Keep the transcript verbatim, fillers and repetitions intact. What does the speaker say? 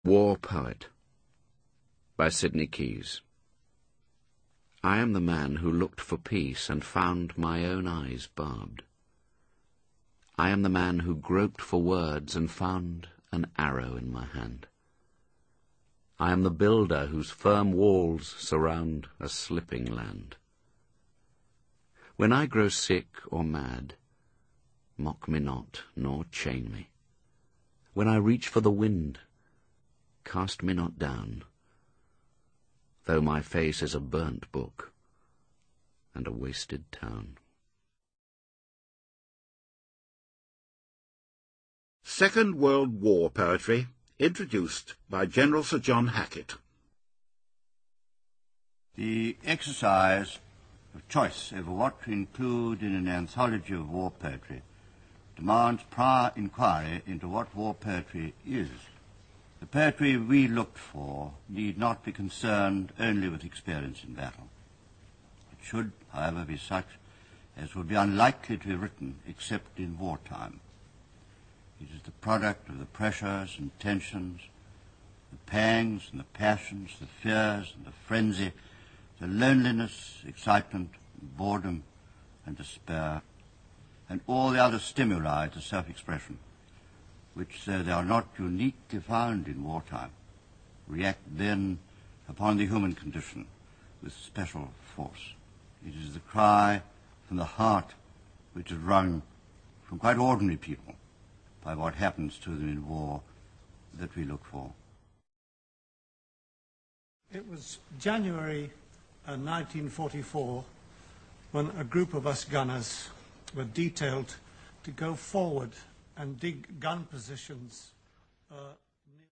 War Poet by Sidney Keys. I am the man who looked for peace and found my own eyes barbed. I am the man who groped for words and found an arrow in my hand. I am the builder whose firm walls surround a slipping land. When I grow sick or mad, mock me not nor chain me. When I reach for the wind, cast me not down, though my face is a burnt book and a wasted town. Second World War poetry, introduced by General Sir John Hackett. The exercise of choice over what to include in an anthology of war poetry demands prior inquiry into what war poetry is. The poetry we looked for need not be concerned only with experience in battle. It should, however, be such as would be unlikely to be written except in wartime. It is the product of the pressures and tensions, the pangs and the passions, the fears and the frenzy, the loneliness, excitement, boredom and despair, and all the other stimuli to self-expression, which, though they are not uniquely found in wartime, react then upon the human condition with special force. It is the cry from the heart which is wrung from quite ordinary people by what happens to them in war that we look for. It was January uh, nineteen forty-four when a group of us gunners were detailed to go forward and dig gun positions uh,